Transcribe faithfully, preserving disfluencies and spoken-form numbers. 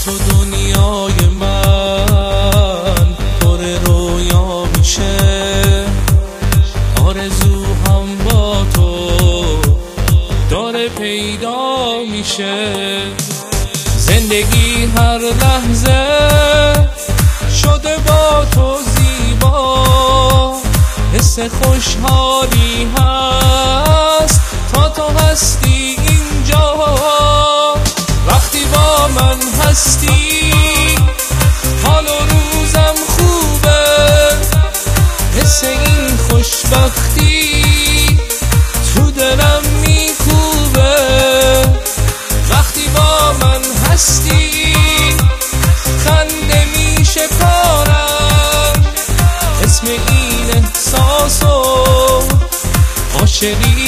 تو دنیای من پر رویا میشه، آرزو هم با تو داره پیدا میشه. زندگی هر لحظه شده با تو زیبا، حس خوشحالی هست تا تو هستی اینجا. وقتی با من هستی حال و روزم خوبه، حس این خوشبختی تو دلم میکوبه. وقتی با من هستی خنده میشه کارم، اسم این احساسو عاشقی